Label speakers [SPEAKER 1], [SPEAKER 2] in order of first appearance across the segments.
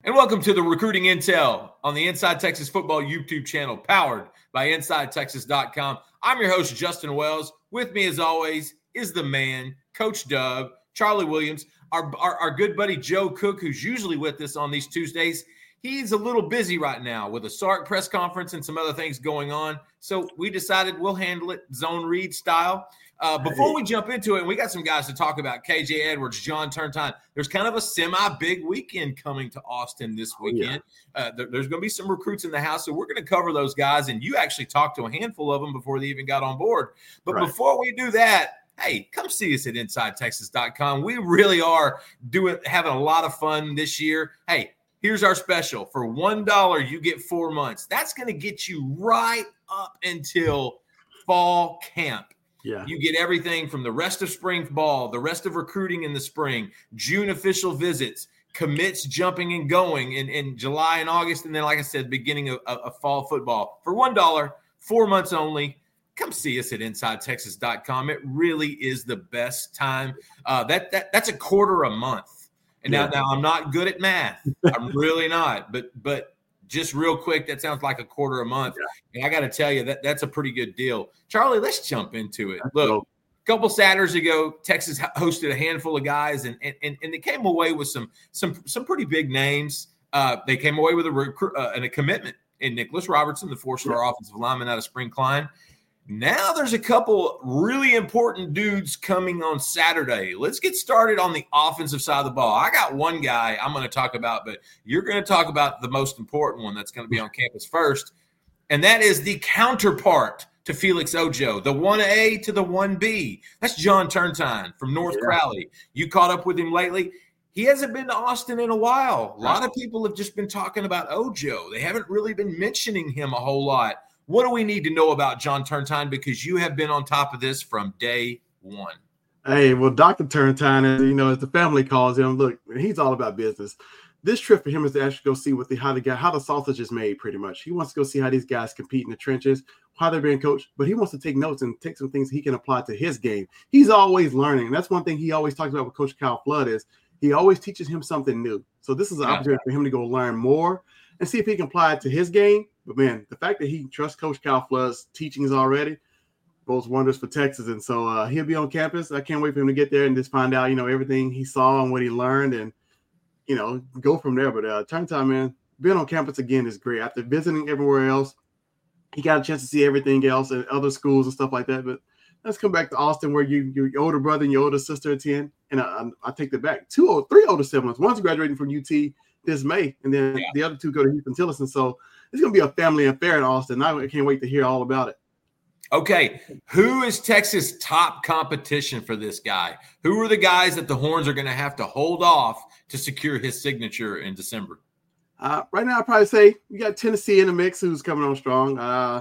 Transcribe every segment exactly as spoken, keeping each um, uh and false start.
[SPEAKER 1] And welcome to the Recruiting Intel on the Inside Texas Football YouTube channel, powered by inside texas dot com. I'm your host, Justin Wells. With me, as always, is the man, Coach Dub, Charlie Williams, our, our, our good buddy Joe Cook, who's usually with us on these Tuesdays. He's a little busy right now with a S A R C press conference and some other things going on. So we decided we'll handle it zone read style. Uh, before we jump into it, we got some guys to talk about. K J Edwards, John Turntine. There's kind of a semi-big weekend coming to Austin this weekend. Oh, yeah. uh, there, there's going to be some recruits in the house, so we're going to cover those guys. And you actually talked to a handful of them before they even got on board. But right. before we do that, hey, come see us at inside texas dot com. We really are doing having a lot of fun this year. Hey, here's our special. For one dollar, you get four months. That's going to get you right up until fall camp. Yeah. You get everything from the rest of spring ball, the rest of recruiting in the spring, June official visits, commits jumping and going in, in July and August, and then, like I said, beginning of, of, of fall football. For one dollar, four months only. Come see us at inside texas dot com. It really is the best time. Uh, that that That's a quarter a month. And yeah. now, now I'm not good at math. I'm really not. But but just real quick, that sounds like a quarter a month. Yeah. And I got to tell you, that that's a pretty good deal. Charlie, let's jump into it. Look, cool. A couple Saturdays ago, Texas hosted a handful of guys, and and, and they came away with some some some pretty big names. Uh, they came away with a recruit uh, and a commitment in Nicholas Robertson, the four-star yeah. offensive lineman out of Spring Klein. Now there's a couple really important dudes coming on Saturday. Let's get started on the offensive side of the ball. I got one guy I'm going to talk about, but you're going to talk about the most important one that's going to be on campus first, and that is the counterpart to Felix Ojo, the one A to the one B. That's John Turntine from North yeah. Crowley. You caught up with him lately? He hasn't been to Austin in a while. A lot of people have just been talking about Ojo. They haven't really been mentioning him a whole lot. What do we need to know about John Turntine? Because you have been on top of this from day one.
[SPEAKER 2] Hey, well, Doctor Turntine, as you know, as the family calls him, look, he's all about business. This trip for him is to actually go see what the how the guy how the sausage is made. Pretty much, he wants to go see how these guys compete in the trenches, how they're being coached. But he wants to take notes and take some things he can apply to his game. He's always learning. And that's one thing he always talks about with Coach Kyle Flood is he always teaches him something new. So this is an yeah. opportunity for him to go learn more and see if he can apply it to his game. But, man, the fact that he trusts Coach Kyle Flood's teachings already bodes wonders for Texas. And so uh, he'll be on campus. I can't wait for him to get there and just find out, you know, everything he saw and what he learned and, you know, go from there. But uh, Turntine, man, being on campus again is great. After visiting everywhere else, he got a chance to see everything else at other schools and stuff like that. But let's come back to Austin where you, your older brother and your older sister attend. And I, I, I take that back. Two or three older siblings. One's graduating from U T this May, and then yeah. the other two go to Houston Tillerson. So it's going to be a family affair in Austin. I can't wait to hear all about it.
[SPEAKER 1] Okay, who is Texas' top competition for this guy? Who are the guys that the Horns are going to have to hold off to secure his signature in December?
[SPEAKER 2] Uh, right now, I'd probably say you got Tennessee in the mix who's coming on strong. Uh,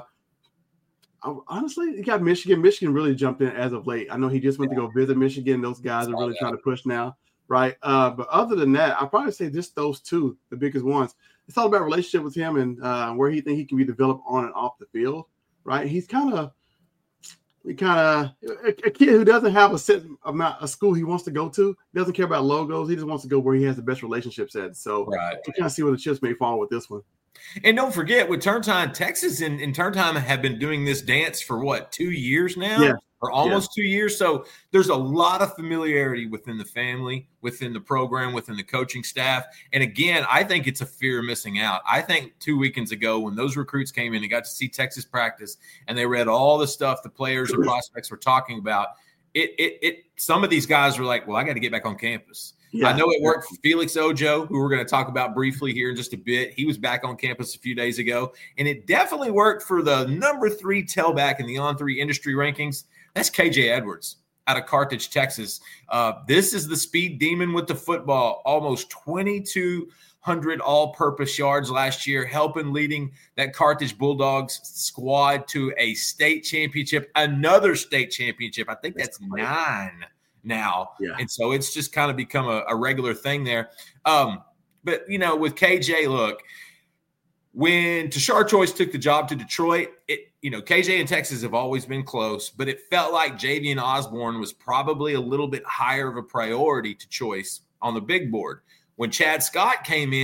[SPEAKER 2] I, honestly, you got Michigan. Michigan really jumped in as of late. I know he just went yeah. to go visit Michigan. Those guys are really that. trying to push now. Right. Uh, but other than that, I'll probably say just those two, the biggest ones. It's all about relationship with him and uh, where he think he can be developed on and off the field. Right. He's kind of we kind of a, a kid who doesn't have a set amount of school he wants to go to. He doesn't care about logos. He just wants to go where he has the best relationships at. So right. we kind of see where the chips may fall with this one.
[SPEAKER 1] And don't forget, with Turntine, Texas and, and Turntine have been doing this dance for what, two years now?
[SPEAKER 2] Yeah.
[SPEAKER 1] Or almost yeah. two years. So there's a lot of familiarity within the family, within the program, within the coaching staff. And again, I think it's a fear of missing out. I think two weekends ago when those recruits came in and got to see Texas practice and they read all the stuff the players and prospects were talking about, it, it, it, some of these guys were like, well, I got to get back on campus. Yeah. I know it worked for Felix Ojo, who we're going to talk about briefly here in just a bit. He was back on campus a few days ago, and it definitely worked for the number three tailback in the On three industry rankings. That's K J Edwards out of Carthage, Texas. Uh, this is the speed demon with the football, almost twenty-two hundred all-purpose yards last year, helping leading that Carthage Bulldogs squad to a state championship, another state championship. I think that's, that's nine now. Yeah. And so it's just kind of become a, a regular thing there. Um, but, you know, with K J, look, when Tashard Choice took the job to Detroit, it, you know, K J and Texas have always been close, but it felt like Javian Osborne was probably a little bit higher of a priority to Choice on the big board. When Chad Scott came in,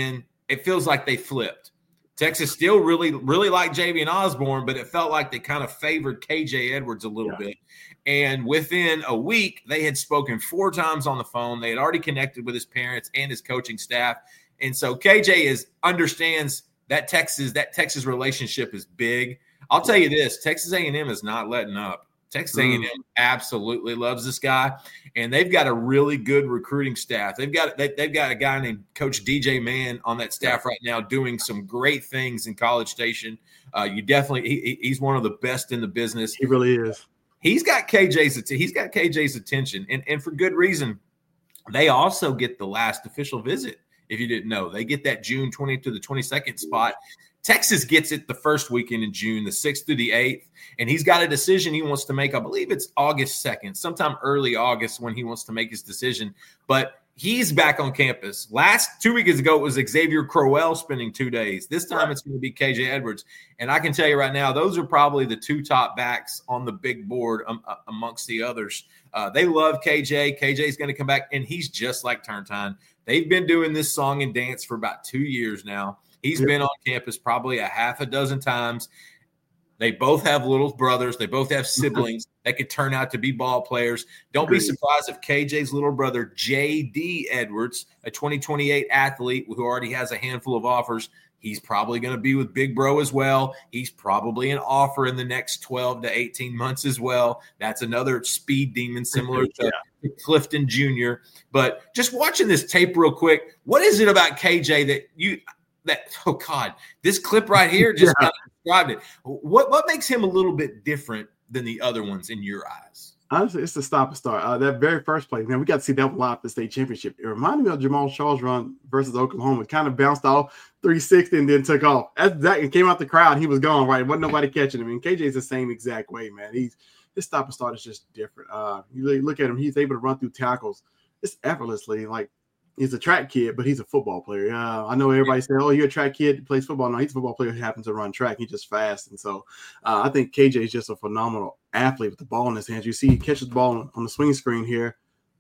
[SPEAKER 1] it feels like they flipped. Texas still really, really liked Javian Osborne, but it felt like they kind of favored K J Edwards a little yeah. bit. And within a week, they had spoken four times on the phone. They had already connected with his parents and his coaching staff. And so K J is understands that Texas, that Texas relationship is big. I'll tell you this, Texas A and M is not letting up. Texas A and M mm. absolutely loves this guy, and they've got a really good recruiting staff. They've got they, they've got a guy named Coach D J Mann on that staff right now doing some great things in College Station. Uh, you definitely he, he's one of the best in the business.
[SPEAKER 2] He really is.
[SPEAKER 1] He's got K J's he's got K J's attention, and, and for good reason. They also get the last official visit. If you didn't know, they get that June twentieth to the twenty-second spot. Texas gets it the first weekend in June, the sixth through the eighth, and he's got a decision he wants to make. I believe it's August second, sometime early August when he wants to make his decision. But he's back on campus. Last two weeks ago, it was Xavier Crowell spending two days. This time it's going to be K J Edwards. And I can tell you right now, those are probably the two top backs on the big board um, uh, amongst the others. Uh, they love K J. K J is going to come back, and he's just like Turntine. They've been doing this song and dance for about two years now. He's been on campus probably a half a dozen times. They both have little brothers. They both have siblings that could turn out to be ball players. Don't be surprised if K J's little brother, J D Edwards, a twenty twenty-eight athlete who already has a handful of offers, he's probably going to be with Big Bro as well. He's probably an offer in the next twelve to eighteen months as well. That's another speed demon similar to yeah. Clifton Junior But just watching this tape real quick, what is it about K J that you – That oh God, this clip right here just yeah. kind of described it. What what makes him a little bit different than the other ones in your eyes?
[SPEAKER 2] Honestly, it's the stop and start. Uh, that very first play, man, we got to see that live at the state championship. It reminded me of Jamal Shaw's run versus Oklahoma. It kind of bounced off three sixty and then took off. As that and came out the crowd, he was gone. Right, wasn't nobody catching him. And K J's the same exact way, man. He's his stop and start is just different. Uh, you look at him; he's able to run through tackles just effortlessly, like. He's a track kid, but he's a football player. Uh, I know everybody say, oh, you're a track kid who plays football. No, he's a football player who happens to run track. He's just fast. And so uh, I think K J is just a phenomenal athlete with the ball in his hands. You see he catches the ball on, on the swing screen here.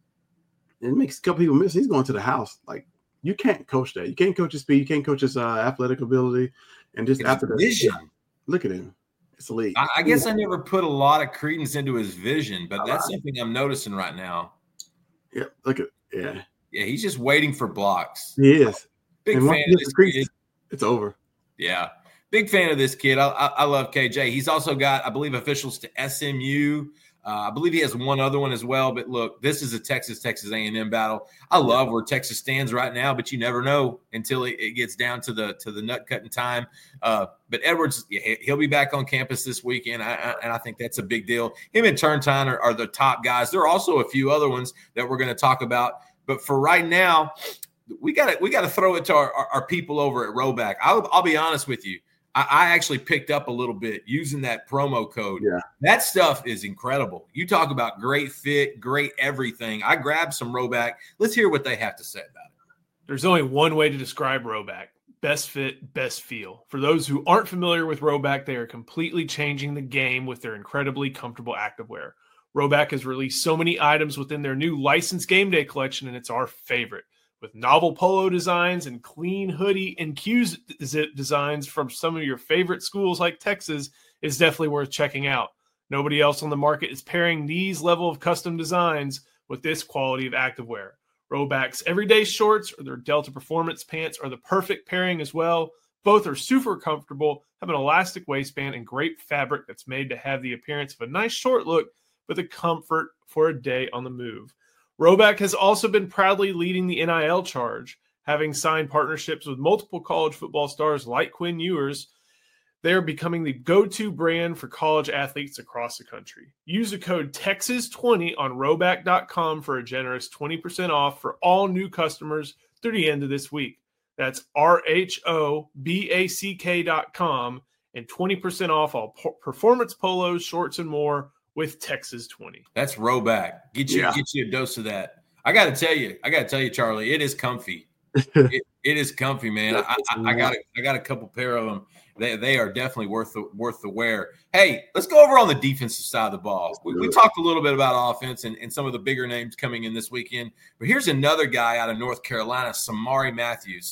[SPEAKER 2] It makes a couple people miss. He's going to the house. Like, you can't coach that. You can't coach his speed. You can't coach his uh, athletic ability. And just
[SPEAKER 1] it's
[SPEAKER 2] after that,
[SPEAKER 1] vision.
[SPEAKER 2] Look at him. It's elite.
[SPEAKER 1] I, I guess I never put a lot of credence into his vision, but that's right. Something I'm noticing right now.
[SPEAKER 2] Yeah, look at yeah.
[SPEAKER 1] Yeah, he's just waiting for blocks.
[SPEAKER 2] He is.
[SPEAKER 1] Big and fan of this kid.
[SPEAKER 2] It's over.
[SPEAKER 1] Yeah. Big fan of this kid. I, I, I love K J. He's also got, I believe, officials to S M U. Uh, I believe he has one other one as well. But look, this is a Texas-Texas A and M battle. I love where Texas stands right now, but you never know until it, it gets down to the to the nut cutting time. Uh, but Edwards, he'll be back on campus this weekend, I, I, and I think that's a big deal. Him and Turntine are, are the top guys. There are also a few other ones that we're going to talk about. But for right now, we got to we got to throw it to our, our, our people over at Roback. I'll, I'll be honest with you. I, I actually picked up a little bit using that promo code.
[SPEAKER 2] Yeah.
[SPEAKER 1] That stuff is incredible. You talk about great fit, great everything. I grabbed some Roback. Let's hear what they have to say about it.
[SPEAKER 3] There's only one way to describe Roback. Best fit, best feel. For those who aren't familiar with Roback, they are completely changing the game with their incredibly comfortable activewear. Roback has released so many items within their new licensed game day collection, and it's our favorite. With novel polo designs and clean hoodie and Q-zip designs from some of your favorite schools like Texas, it's definitely worth checking out. Nobody else on the market is pairing these level of custom designs with this quality of activewear. Roback's everyday shorts or their Delta Performance pants are the perfect pairing as well. Both are super comfortable, have an elastic waistband, and great fabric that's made to have the appearance of a nice short look, with a comfort for a day on the move. Roback has also been proudly leading the N I L charge, having signed partnerships with multiple college football stars like Quinn Ewers. They're becoming the go-to brand for college athletes across the country. Use the code Texas twenty on roback dot com for a generous twenty percent off for all new customers through the end of this week. That's R H O B A C K dot com and twenty percent off all po- performance polos, shorts, and more with Texas twenty.
[SPEAKER 1] That's Roback. Get you, yeah. get you a dose of that. I got to tell you, I got to tell you, Charlie, it is comfy. it, it is comfy, man. I, I, I got a, I got a couple pair of them. They they are definitely worth the worth the wear. Hey, let's go over on the defensive side of the ball. We, we talked a little bit about offense and, and some of the bigger names coming in this weekend. But here's another guy out of North Carolina, Samari Matthews.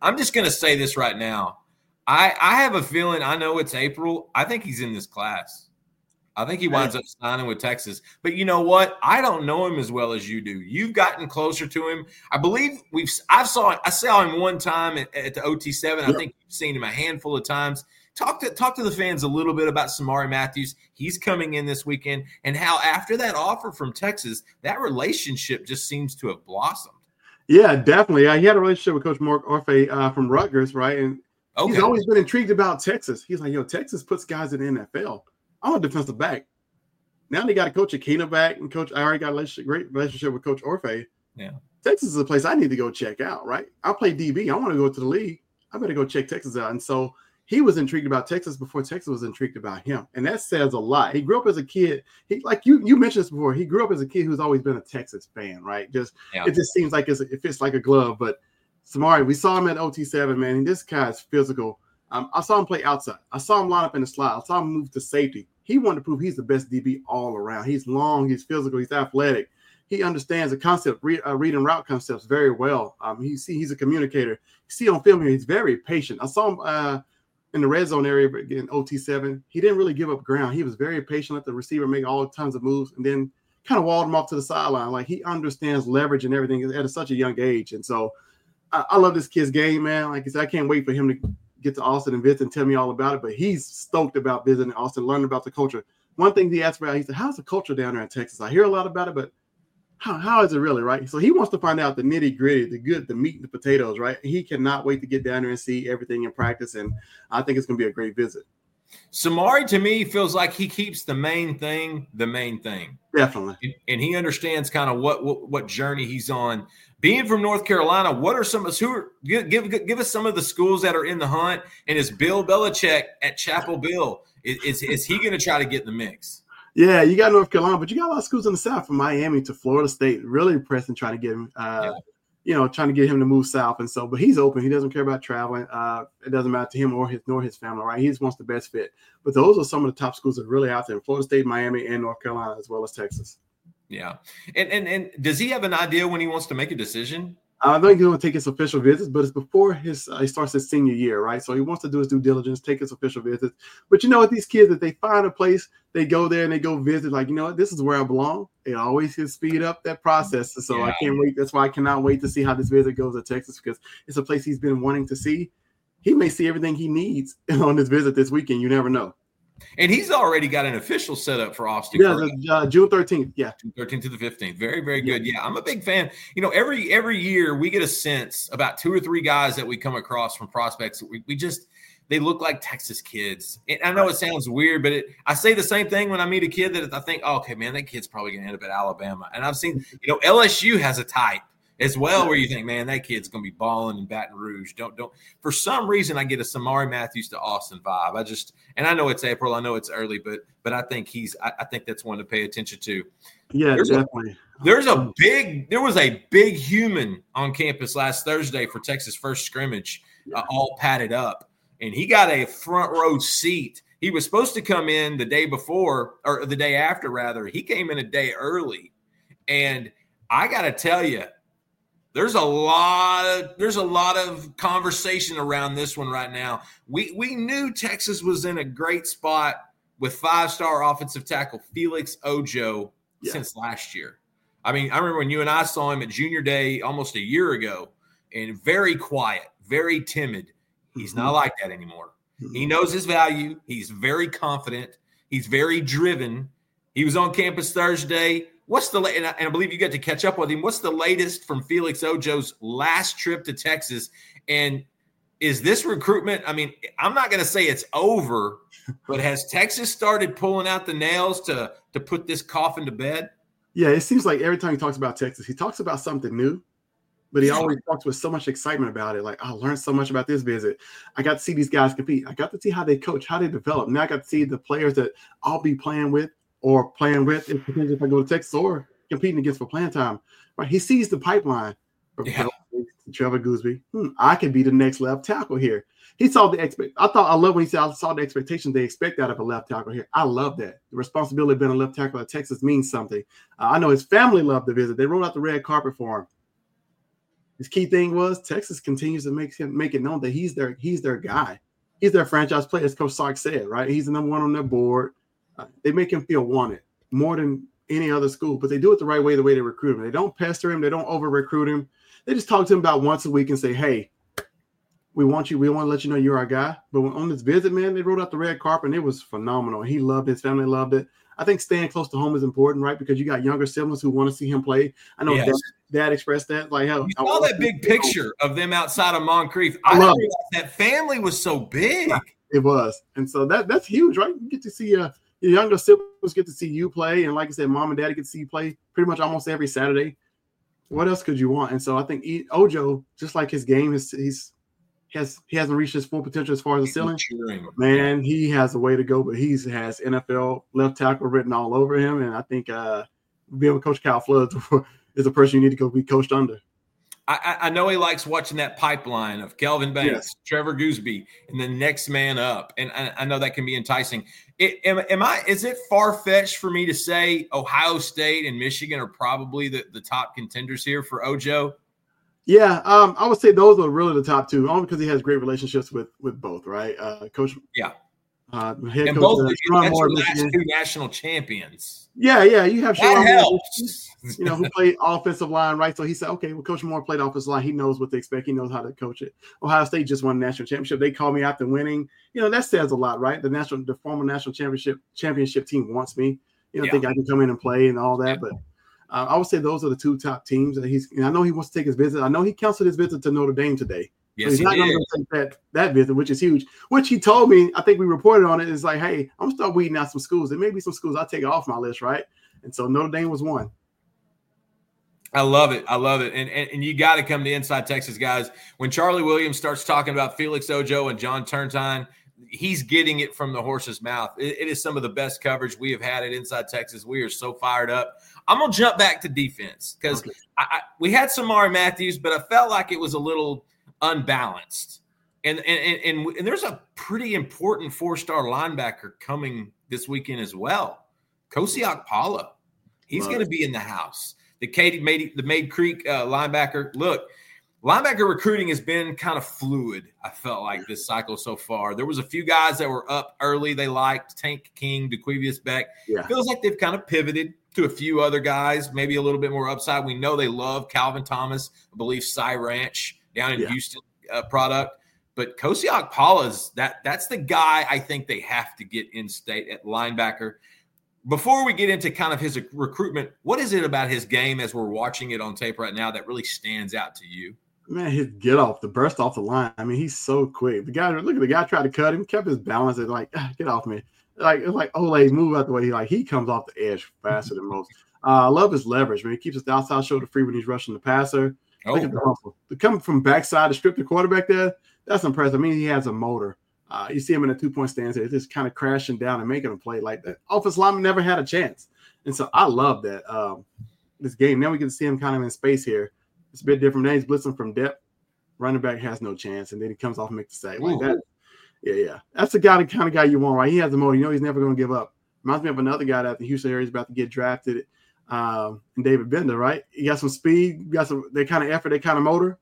[SPEAKER 1] I'm just going to say this right now. I, I have a feeling, I know it's April. I think he's in this class. I think he winds up signing with Texas. But you know what? I don't know him as well as you do. You've gotten closer to him. I believe we've I saw I saw him one time at, at the O T seven. I think you've seen him a handful of times. Talk to talk to the fans a little bit about Samari Matthews. He's coming in this weekend, and how after that offer from Texas, that relationship just seems to have blossomed.
[SPEAKER 2] Yeah, definitely. Uh, he had a relationship with Coach Mark Orfe uh, from Rutgers, right? And okay. He's always been intrigued about Texas. He's like, yo, Texas puts guys in the N F L. I'm a defensive back. Now they got to coach Akina back, and coach. I already got a relationship, great relationship with Coach Orfe.
[SPEAKER 1] Yeah,
[SPEAKER 2] Texas is a place I need to go check out. Right, I play D B. I want to go to the league. I better go check Texas out. And so he was intrigued about Texas before Texas was intrigued about him, and that says a lot. He grew up as a kid. He like you you mentioned this before. He grew up as a kid who's always been a Texas fan. Right, just yeah. It just seems like it's, it fits like a glove. But Samari, we saw him at O T seven, man. And this guy's physical. Um, I saw him play outside. I saw him line up in the slot. I saw him move to safety. He wanted to prove he's the best D B all around. He's long, he's physical, he's athletic. He understands the concept, read, uh, read and route concepts very well. Um, he see he's a communicator. You see on film here, he's very patient. I saw him uh, in the red zone area in O T seven. He didn't really give up ground. He was very patient, let the receiver make all tons of moves, and then kind of walled him off to the sideline. Like he understands leverage and everything at such a young age. And so I, I love this kid's game, man. Like I said, I can't wait for him to get to Austin and visit and tell me all about it, but he's stoked about visiting Austin, learning about the culture. One thing he asked about, he said, how's the culture down there in Texas? I hear a lot about it, but how, how is it really, right? So he wants to find out the nitty gritty, the good, the meat and the potatoes, right? He cannot wait to get down there and see everything in practice, and I think it's going to be a great visit.
[SPEAKER 1] Samari, to me, feels like he keeps the main thing the main thing.
[SPEAKER 2] Definitely.
[SPEAKER 1] And he understands kind of what, what what journey he's on. Being from North Carolina, what are some of who are, give, give give us some of the schools that are in the hunt? And is Bill Belichick at Chapel Bill? Is is, is he going to try to get in the mix?
[SPEAKER 2] Yeah, you got North Carolina, but you got a lot of schools in the South, from Miami to Florida State. Really pressing, trying to get him. Uh, yeah. You know, trying to get him to move south. And so, but he's open. He doesn't care about traveling. Uh, it doesn't matter to him or his nor his family, right? He just wants the best fit. But those are some of the top schools that are really out there in Florida State, Miami, and North Carolina, as well as Texas.
[SPEAKER 1] Yeah. And and and does he have an idea when he wants to make a decision?
[SPEAKER 2] I think he's going to take his official visits, but it's before his uh, he starts his senior year, right? So he wants to do his due diligence, take his official visits. But you know what? These kids, if they find a place, they go there and they go visit, like, you know what? This is where I belong. It always can speed up that process. So yeah. I can't wait. That's why I cannot wait to see how this visit goes to Texas, because it's a place he's been wanting to see. He may see everything he needs on this visit this weekend. You never know.
[SPEAKER 1] And he's already got an official setup for Austin.
[SPEAKER 2] Yeah, uh, June thirteenth. Yeah,
[SPEAKER 1] June thirteenth to the fifteenth. Very, very good. Yeah. yeah, I'm a big fan. You know, every every year we get a sense about two or three guys that we come across from prospects. We, we just they look like Texas kids. And I know it sounds weird, but it, I say the same thing when I meet a kid that I think, oh, okay, man, that kid's probably going to end up at Alabama. And I've seen, you know, L S U has a type as well, where you think, man, that kid's going to be balling in Baton Rouge. Don't, don't. For some reason, I get a Samari Matthews to Austin vibe. I just, and I know it's April, I know it's early, but, but I think he's, I, I think that's one to pay attention to.
[SPEAKER 2] Yeah,
[SPEAKER 1] there's
[SPEAKER 2] definitely.
[SPEAKER 1] A, there's a big, there was a big human on campus last Thursday for Texas first scrimmage, uh, all padded up, and he got a front row seat. He was supposed to come in the day before, or the day after, rather. He came in a day early, and I got to tell you, There's a lot of there's a lot of conversation around this one right now. We we knew Texas was in a great spot with five-star offensive tackle Felix Ojo yeah. since last year. I mean, I remember when you and I saw him at Junior Day almost a year ago, and very quiet, very timid. He's mm-hmm. not like that anymore. Mm-hmm. He knows his value. He's very confident. He's very driven. He was on campus Thursday. What's the and I, and I believe you got to catch up with him. What's the latest from Felix Ojo's last trip to Texas? And is this recruitment? I mean, I'm not going to say it's over, but has Texas started pulling out the nails to to put this coffin to bed?
[SPEAKER 2] Yeah, it seems like every time he talks about Texas, he talks about something new, but he always talks with so much excitement about it. Like, I learned so much about this visit. I got to see these guys compete. I got to see how they coach, how they develop. Now I got to see the players that I'll be playing with. Or playing with if, if I go to Texas, or competing against for playing time. Right? He sees the pipeline.
[SPEAKER 1] Yeah.
[SPEAKER 2] Trevor Gooseby. Hmm, I could be the next left tackle here. He saw the expect. I thought I love when he said I saw the expectations they expect out of a left tackle here. I love that. The responsibility of being a left tackle at Texas means something. Uh, I know his family loved the visit. They rolled out the red carpet for him. his key thing was Texas continues to make him make it known that he's their he's their guy. He's their franchise player, as Coach Sark said, right? He's the number one on their board. Uh, they make him feel wanted more than any other school, but they do it the right way, the way they recruit him. They don't pester him. They don't over-recruit him. They just talk to him about once a week and say, hey, we want you. We want to let you know you're our guy. But when, on this visit, man, they rolled out the red carpet, and it was phenomenal. He loved it. His family loved it. I think staying close to home is important, right? Because you got younger siblings who want to see him play. I know yes. dad, dad expressed that. Like, hell,
[SPEAKER 1] you saw that big picture of them outside of Moncrief. I, I didn't realize that family was so big.
[SPEAKER 2] Yeah, it was, and so that that's huge, right? You get to see uh, your younger siblings get to see you play, and like I said, mom and dad get to see you play pretty much almost every Saturday. What else could you want? And so I think he, Ojo, just like his game, is he's he has he hasn't reached his full potential as far as the ceiling. Man, he has a way to go, but he has N F L left tackle written all over him. And I think uh, being with Coach Cal Flood is a person you need to go be coached under.
[SPEAKER 1] I, I know he likes watching that pipeline of Kelvin Banks,
[SPEAKER 2] yes.
[SPEAKER 1] Trevor Gooseby, and the next man up. And I, I know that can be enticing. It, am, am I? Is it far-fetched for me to say Ohio State and Michigan are probably the, the top contenders here for Ojo?
[SPEAKER 2] Yeah, um, I would say those are really the top two, only because he has great relationships with with both, right? Uh, coach,
[SPEAKER 1] yeah,
[SPEAKER 2] uh, head
[SPEAKER 1] and
[SPEAKER 2] coach,
[SPEAKER 1] both
[SPEAKER 2] uh,
[SPEAKER 1] that's your last two national champions.
[SPEAKER 2] Yeah, yeah, you have
[SPEAKER 1] that
[SPEAKER 2] Sherrone
[SPEAKER 1] helps.
[SPEAKER 2] Moore, you know, who played offensive line, right? So he said, okay, well, Coach Moore played offensive line. He knows what to expect. He knows how to coach it. Ohio State just won the national championship. They called me after winning. You know, that says a lot, right? The national, the former national championship championship team wants me. You know, yeah. think I can come in and play and all that, yeah. but. Uh, I would say those are the two top teams that he's. And I know he wants to take his visit. I know he canceled his visit to Notre Dame today.
[SPEAKER 1] Yes,
[SPEAKER 2] so he's
[SPEAKER 1] he
[SPEAKER 2] not going to take that that visit, which is huge. Which he told me. I think we reported on it. Is like, hey, I'm gonna start weeding out some schools. There may be some schools I'll take off my list, right? And so Notre Dame was one.
[SPEAKER 1] I love it. I love it. And and, and you got to come to Inside Texas, guys. When Charlie Williams starts talking about Felix Ojo and John Turntine, he's getting it from the horse's mouth. It, it is some of the best coverage we have had at Inside Texas. We are so fired up. I'm going to jump back to defense because okay. I, I, we had Samari Matthews, but I felt like it was a little unbalanced. And and, and, and there's a pretty important four-star linebacker coming this weekend as well. Kosiak Paula. He's going to be in the house. The Katy Made, the Made Creek uh, linebacker. Look, linebacker recruiting has been kind of fluid, I felt like, this cycle so far. There was a few guys that were up early they liked, Tank King, DeQuivius Beck.
[SPEAKER 2] Yeah.
[SPEAKER 1] Feels like they've kind of pivoted to a few other guys, maybe a little bit more upside. We know they love Calvin Thomas, I believe Cy Ranch down in
[SPEAKER 2] yeah.
[SPEAKER 1] Houston uh, product. But Kosiak Paula's, that, that's the guy I think they have to get in state at linebacker. Before we get into kind of his recruitment, what is it about his game as we're watching it on tape right now that really stands out to you?
[SPEAKER 2] Man, his get off, the burst off the line. I mean, he's so quick. The guy, look at the guy tried to cut him, kept his balance, and like, ah, get off me. Like, it's like Ole, move out the way. He like he comes off the edge faster than most. Uh, I love his leverage, man. He keeps his outside shoulder free when he's rushing the passer.
[SPEAKER 1] Oh.
[SPEAKER 2] Look at the hustle. To come from backside to strip the quarterback there, that's impressive. I mean, he has a motor. Uh, you see him in a two-point stance there, just kind of crashing down and making a play like that. Offensive lineman never had a chance. And so I love that, um, this game. Now we get to see him kind of in space here. It's a bit different. Now he's blitzing from depth. Running back has no chance, and then he comes off and makes the sack. Like that. Yeah, yeah. That's the guy, the kind of guy you want, right? He has the motor. You know he's never going to give up. Reminds me of another guy that the Houston area is about to get drafted, um, and David Bender, right? He got some speed, got some that kind of effort, that kind of motor.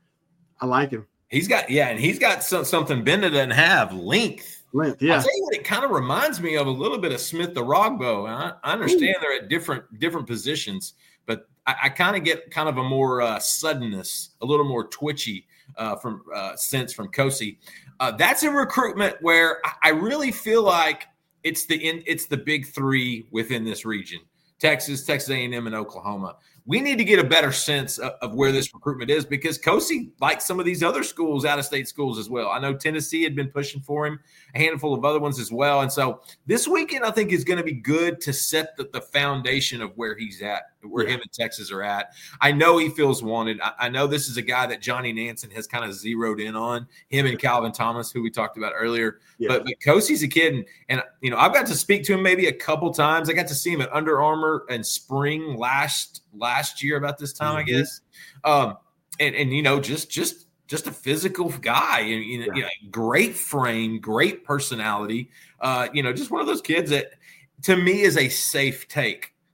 [SPEAKER 2] I like him.
[SPEAKER 1] He's got, yeah, and he's got some, something Bender doesn't have, length.
[SPEAKER 2] Length, yeah.
[SPEAKER 1] I'll tell you what, it kind of reminds me of a little bit of Smith the Rogbo. I, I understand Ooh. They're at different different positions, but I, I kind of get kind of a more uh, suddenness, a little more twitchy uh, from uh, sense from Kosi. Uh, that's a recruitment where I, I really feel like it's the in, it's the big three within this region: Texas, Texas A and M, and Oklahoma. We need to get a better sense of, of where this recruitment is because Kosi likes some of these other schools, out-of-state schools as well. I know Tennessee had been pushing for him, a handful of other ones as well. And so this weekend I think is going to be good to set the, the foundation of where he's at, where yeah. him and Texas are at. I know he feels wanted. I, I know this is a guy that Johnny Nansen has kind of zeroed in on, him and Calvin Thomas, who we talked about earlier. Yeah. But, but Kosi's a kid, and, and, you know, I've got to speak to him maybe a couple times. I got to see him at Under Armour in spring last last year about this time, mm-hmm. I guess. Um, and, and, you know, just just just a physical guy, and you know, yeah. you know, great frame, great personality. Uh, you know, just one of those kids that to me is a safe take.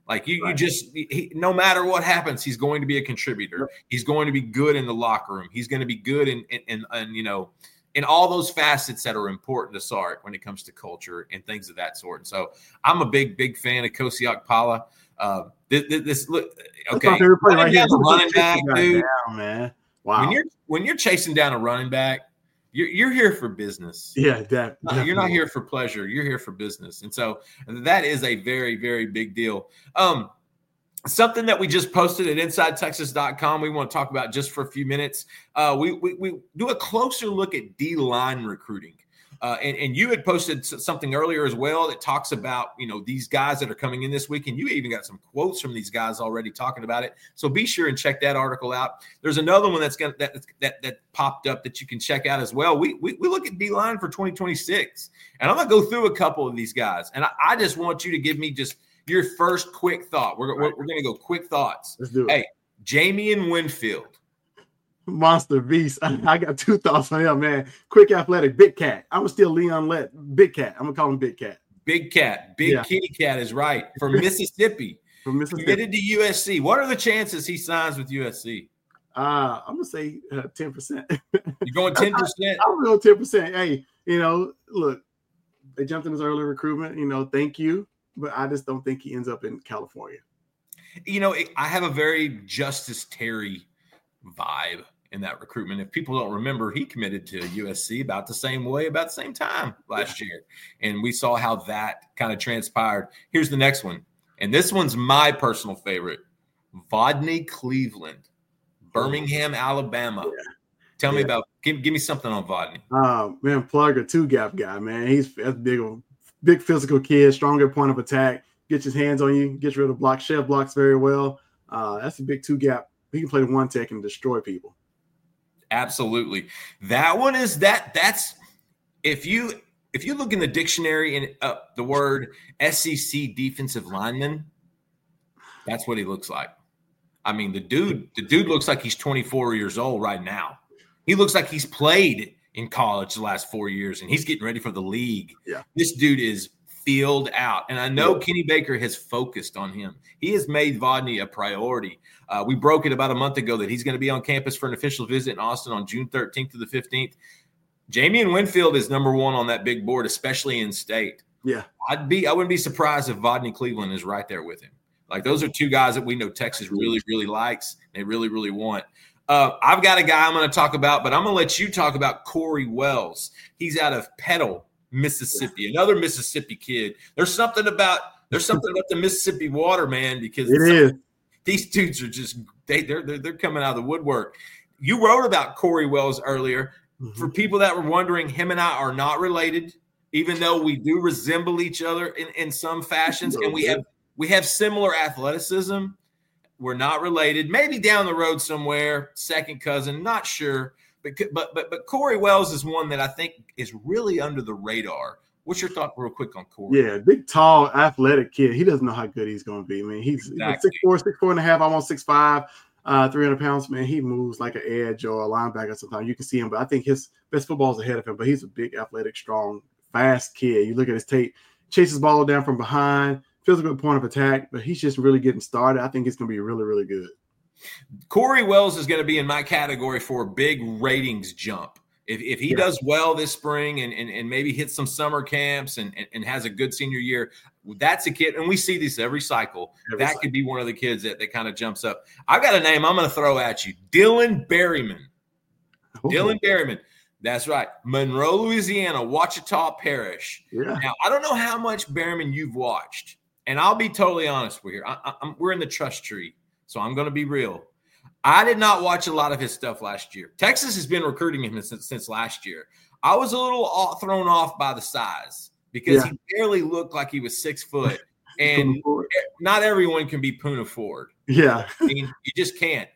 [SPEAKER 1] Like you,
[SPEAKER 2] Right.
[SPEAKER 1] you just he, no matter what happens, he's going to be a contributor.
[SPEAKER 2] Yep.
[SPEAKER 1] He's going to be good in the locker room. He's going to be good in in, in, in you know in all those facets that are important to Sark when it comes to culture and things of that sort. And so I'm a big big fan of Kosiak Pala. Uh, this, this look okay.
[SPEAKER 2] That's my favorite player right here.
[SPEAKER 1] Running back, dude.
[SPEAKER 2] Down, man. Wow.
[SPEAKER 1] When you're when you're chasing down a running back, you're you're here for business.
[SPEAKER 2] Yeah, that,
[SPEAKER 1] No, you're not here for pleasure. You're here for business. And so that is a very, very big deal. Um, something that we just posted at inside texas dot com we want to talk about just for a few minutes. Uh, we, we we do a closer look at D-line recruiting. Uh, and, and you had posted something earlier as well that talks about, you know, these guys that are coming in this week. And you even got some quotes from these guys already talking about it. So be sure and check that article out. There's another one that's gonna that that that popped up that you can check out as well. We we, we look at D-line for twenty twenty-six. And I'm going to go through a couple of these guys. And I, I just want you to give me just your first quick thought. We're, we're, we're going to go quick thoughts.
[SPEAKER 2] Let's do it.
[SPEAKER 1] Hey, Jamian Winfield.
[SPEAKER 2] Monster beast. I, I got two thoughts on him, man. Quick, athletic, big cat. I'm still Leon Lett. Big cat. I'm gonna call him Big Cat.
[SPEAKER 1] Big cat. Big
[SPEAKER 2] Yeah.
[SPEAKER 1] kitty cat is right. From Mississippi.
[SPEAKER 2] From Mississippi.
[SPEAKER 1] Committed to U S C. What are the chances he signs with U S C?
[SPEAKER 2] Uh, I'm gonna say uh, ten percent.
[SPEAKER 1] You're going ten percent?
[SPEAKER 2] I'm going ten percent. Hey, you know, look, they jumped in his early recruitment. You know, thank you, but I just don't think he ends up in California.
[SPEAKER 1] You know, I have a very Justice Terry vibe in that recruitment. If people don't remember, he committed to U S C about the same way, about the same time last year. And we saw how that kind of transpired. Here's the next one. And this one's my personal favorite. Vodney Cleveland, Birmingham, Alabama.
[SPEAKER 2] Yeah.
[SPEAKER 1] Tell me
[SPEAKER 2] Yeah.
[SPEAKER 1] about, give, give me something on Vodney.
[SPEAKER 2] Um, man, Plugger, two gap guy, man. He's that's big, big physical kid, stronger point of attack, gets his hands on you, gets rid of blocks, Chev blocks very well. Uh, that's a big two gap. He can play the one tech and destroy people.
[SPEAKER 1] Absolutely. That one is that that's if you if you look in the dictionary and uh, the word S E C defensive lineman, that's what he looks like. I mean, the dude, the dude looks like he's twenty-four years old right now. He looks like he's played in college the last four years and he's getting ready for the league.
[SPEAKER 2] Yeah.
[SPEAKER 1] This dude is filled out. And I know Kenny Baker has focused on him. He has made Vodney a priority. Uh, we broke it about a month ago that he's going to be on campus for an official visit in Austin on June thirteenth to the fifteenth. Jamian Winfield is number one on that big board, especially in state.
[SPEAKER 2] Yeah.
[SPEAKER 1] I'd be, I wouldn't be surprised if Vodney Cleveland is right there with him. Like those are two guys that we know Texas really, really likes. They really, really want. Uh, I've got a guy I'm going to talk about, but I'm going to let you talk about Corey Wells. He's out of Petal, Mississippi, another Mississippi kid. There's something about there's something about the Mississippi water, man, because
[SPEAKER 2] It is.
[SPEAKER 1] these dudes are just they they're, they're they're coming out of the woodwork. You wrote about Corey Wells earlier.
[SPEAKER 2] Mm-hmm.
[SPEAKER 1] For people that were wondering, him and I are not related, even though we do resemble each other in, in some fashions, and we have we have similar athleticism. We're not related. Maybe down the road somewhere, second cousin, not sure. But but but but Corey Wells is one that I think is really under the radar. What's your thought, real quick, on Corey?
[SPEAKER 2] Yeah, big, tall, athletic kid. He doesn't know how good he's going to be. I mean, he's
[SPEAKER 1] Exactly.
[SPEAKER 2] six four, six four and a half, almost six five, uh, three hundred pounds. Man, he moves like an edge or a linebacker sometimes. You can see him, but I think his best football is ahead of him. But he's a big, athletic, strong, fast kid. You look at his tape, chases ball down from behind, physical point of attack, but he's just really getting started. I think it's going to be really, really good.
[SPEAKER 1] Corey Wells is going to be in my category for a big ratings jump. If, if he
[SPEAKER 2] Yeah.
[SPEAKER 1] does well this spring and, and, and maybe hits some summer camps and, and, and has a good senior year, that's a kid. And we see this every cycle.
[SPEAKER 2] Every
[SPEAKER 1] that
[SPEAKER 2] cycle.
[SPEAKER 1] could be one of the kids that, that kind of jumps up. I've got a name I'm going to throw at you. Dylan Berryman.
[SPEAKER 2] Oh,
[SPEAKER 1] Dylan Berryman. That's right. Monroe, Louisiana, Ouachita Parish.
[SPEAKER 2] yeah.
[SPEAKER 1] Now, I don't know how much Berryman you've watched. And I'll be totally honest with you. I, I, I'm, we're in the trust tree. So I'm going to be real. I did not watch a lot of his stuff last year. Texas has been recruiting him since, since last year. I was a little off, thrown off by the size because
[SPEAKER 2] Yeah.
[SPEAKER 1] he barely looked like he was six foot. And not everyone can be Puna Ford.
[SPEAKER 2] Yeah.
[SPEAKER 1] I mean, you just can't.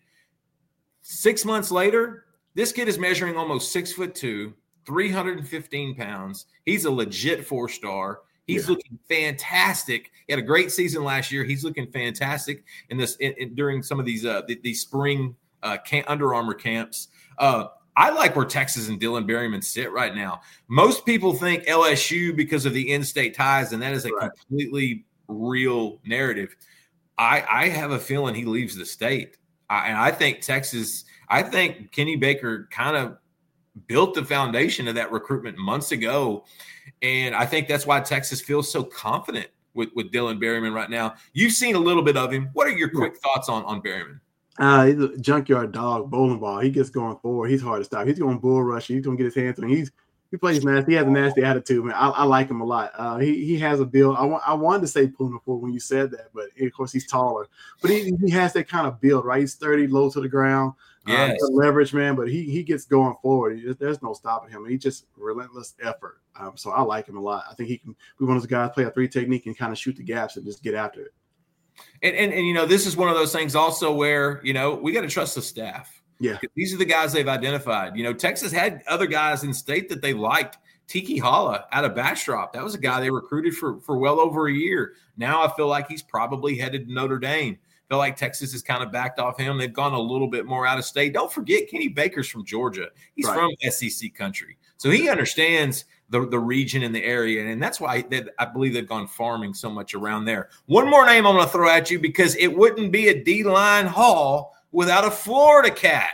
[SPEAKER 1] Six months later, this kid is measuring almost six foot two, three hundred fifteen pounds. He's a legit four star. He's
[SPEAKER 2] Yeah.
[SPEAKER 1] looking fantastic. He had a great season last year. He's looking fantastic in this in, in, during some of these uh, the, these spring uh, camp, Under Armour camps. Uh, I like where Texas and Dylan Berryman sit right now. Most people think L S U because of the in-state ties, and that is a
[SPEAKER 2] Right.
[SPEAKER 1] completely real narrative. I, I have a feeling he leaves the state. I, and I think Texas, I think Kenny Baker kind of built the foundation of that recruitment months ago. And I think that's why Texas feels so confident with, with Dylan Berryman right now. You've seen a little bit of him. What are your quick thoughts on, on Berryman?
[SPEAKER 2] Uh, he's a junkyard dog, bowling ball. He gets going forward. He's hard to stop. He's going to bull rush. He's going to get his hands on. He's he plays nasty. He has a nasty attitude, man. I, I like him a lot. Uh, he he has a build. I want I wanted to say Puna for when you said that, but of course he's taller. But he he has that kind of build, right? He's sturdy, low to the ground.
[SPEAKER 1] Yes.
[SPEAKER 2] Um, leverage, man. But he he gets going forward. There's no stopping him. He just relentless effort. Um, so I like him a lot. I think he can be one of those guys play a three technique and kind of shoot the gaps and just get after it.
[SPEAKER 1] And, and, and, you know, this is one of those things also where, you know, we got to trust the staff.
[SPEAKER 2] Yeah.
[SPEAKER 1] These are the guys they've identified. You know, Texas had other guys in state that they liked. Tiki Hala out of Bastrop. That was a guy they recruited for, for well over a year. Now I feel like he's probably headed to Notre Dame. I feel like Texas has kind of backed off him. They've gone a little bit more out of state. Don't forget, Kenny Baker's from Georgia. He's right. from S E C country. So he understands the, the region and the area, and that's why they, I believe they've gone farming so much around there. One more name I'm going to throw at you because it wouldn't be a D-line haul without a Florida cat.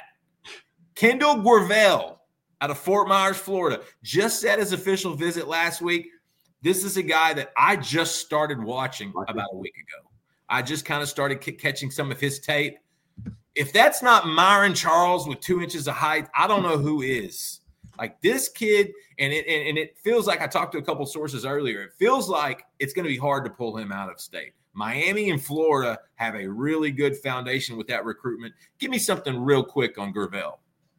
[SPEAKER 1] Kendall Guervell out of Fort Myers, Florida, just had his official visit last week. This is a guy that I just started watching about a week ago. I just kind of started c- catching some of his tape. If that's not Myron Charles with two inches of height, I don't know who is. Like this kid, and it and, and it feels like I talked to a couple sources earlier. It feels like it's going to be hard to pull him out of state. Miami and Florida have a really good foundation with that recruitment. Give me something real quick on Guervell.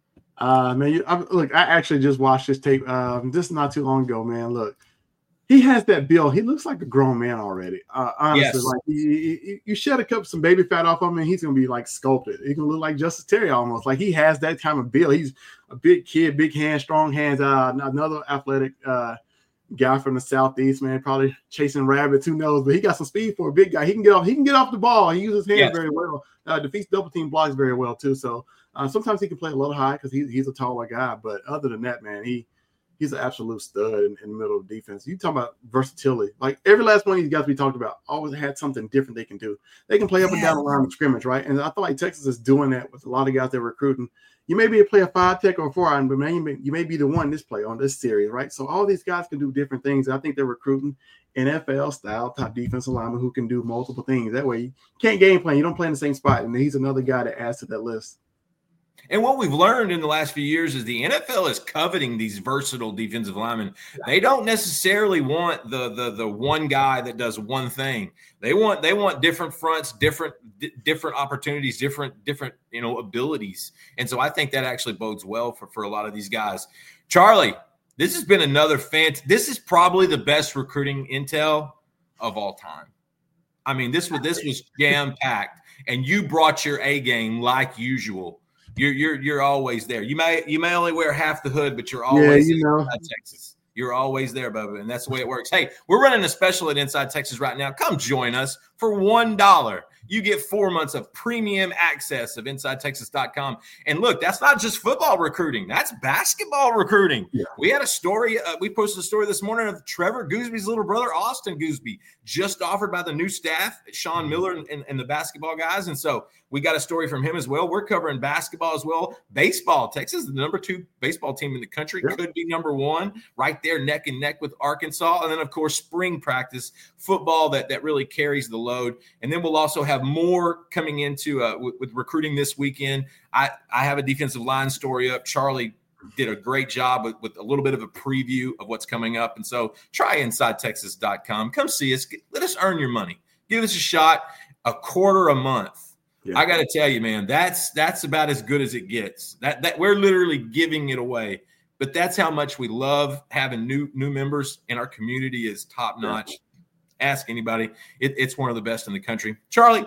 [SPEAKER 2] Uh, man, you, I, look, I actually just watched this tape um, just not too long ago, man. Look, he has that build. He looks like a grown man already. Uh, honestly,
[SPEAKER 1] yes.
[SPEAKER 2] like he, he, you shed a cup some baby fat off him, and he's gonna be like sculpted. He's gonna look like Justice Terry almost. Like he has that kind of build. He's a big kid, big hands, strong hands. Uh, another athletic uh, guy from the southeast, man. Probably chasing rabbits, who knows? But he got some speed for a big guy. He can get off. He can get off the ball. He uses his hands
[SPEAKER 1] yes.
[SPEAKER 2] very well. Uh, defeats double team blocks very well too. So. Uh, sometimes he can play a little high because he, he's a taller guy, but other than that, man, he he's an absolute stud in, in the middle of the defense. You talking about versatility? Like every last one of these guys we talked about always had something different they can do. They can play up yeah. and down the line of scrimmage, right? And I feel like Texas is doing that with a lot of guys they're recruiting. You may be a play a five tech or a four iron, but man, you may, you may be the one this play on this series, right? So all these guys can do different things. I think they're recruiting N F L style top defensive linemen who can do multiple things. That way, you can't game plan. You don't play in the same spot, and he's another guy that adds to that list.
[SPEAKER 1] And what we've learned in the last few years is the N F L is coveting these versatile defensive linemen. They don't necessarily want the the the one guy that does one thing. They want they want different fronts, different d- different opportunities, different different you know abilities. And so I think that actually bodes well for for a lot of these guys. Charlie, this has been another fan. This is probably the best recruiting intel of all time. I mean, this was this was jam packed, and you brought your A game like usual. You're you're you're always there. You may you may only wear half the hood, but you're always
[SPEAKER 2] yeah, you know.
[SPEAKER 1] Inside Texas. You're always there, Bubba, and that's the way it works. Hey, we're running a special at Inside Texas right now. Come join us for one dollar. You get four months of premium access of inside texas dot com. And look, that's not just football recruiting. That's basketball recruiting. Yeah. We had a story. Uh, we posted a story this morning of Trevor Goosby's little brother, Austin Goosby, just offered by the new staff, Sean Miller and, and, and the basketball guys. And so we got a story from him as well. We're covering basketball as well. Baseball. Texas is the number two baseball team in the country. Yeah. Could be number one, right there neck and neck with Arkansas. And then, of course, spring practice, football that, that really carries the load. And then we'll also have more coming into uh, with, with recruiting this weekend. I, I have a defensive line story up. Charlie did a great job with, with a little bit of a preview of what's coming up. And so try inside texas dot com. Come see us. Let us earn your money. Give us a shot. A quarter a month. Yeah. I got to tell you, man, that's that's about as good as it gets. That that we're literally giving it away. But that's how much we love having new new members, and our community is top notch. Yeah. Ask anybody. It, it's one of the best in the country. Charlie,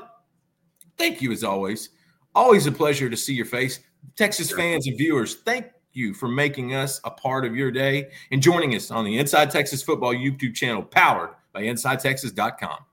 [SPEAKER 1] thank you as always. Always a pleasure to see your face. Texas fans and viewers, thank you for making us a part of your day and joining us on the Inside Texas Football YouTube channel powered by inside texas dot com.